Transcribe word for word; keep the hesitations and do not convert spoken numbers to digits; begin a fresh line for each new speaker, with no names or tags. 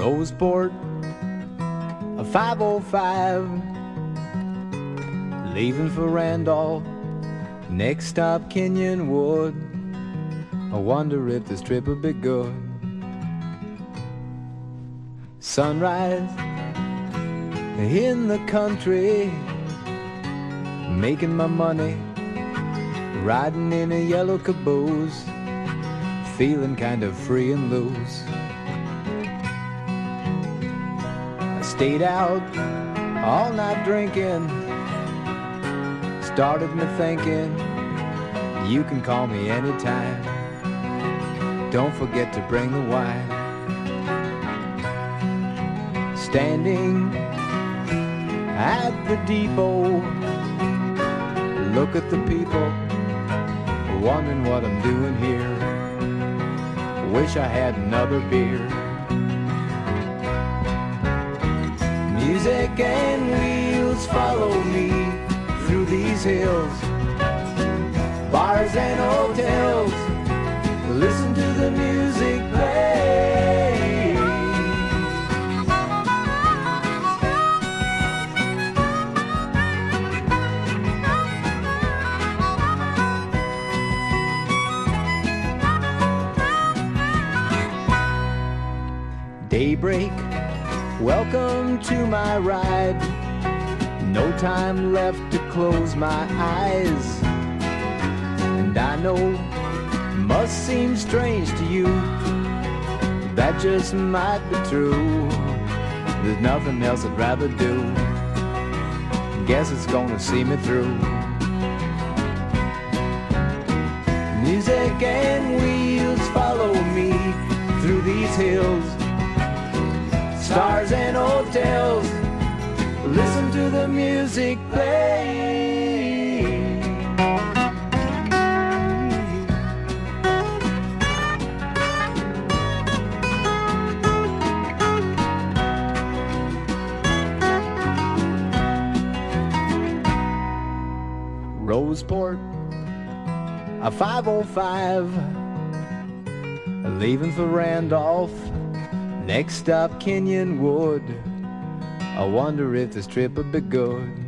Roseport, a five oh five, leaving for Randolph, next stop Kenyon Wood. I wonder if this trip will be good. Sunrise in the country, making my money, riding in a yellow caboose, feeling kind of free and loose. I stayed out all night drinking, started me thinking, you can call me anytime, don't forget to bring the wine. Standing at the depot, look at the people, wondering what I'm doing here. Wish I had another beer. Music and wheels follow me through these hills, bars and hotels, listen to the music play. Daybreak, welcome to my ride. No time left to close my eyes. And I know, must seem strange to you, that just might be true. There's nothing else I'd rather do. Guess it's gonna see me through. Music and wheels follow me through these hills, stars and hotels, listen to the music play. Roseport, a five oh five, leaving for Randolph, next stop Kenyon Wood. I wonder if this trip would be good.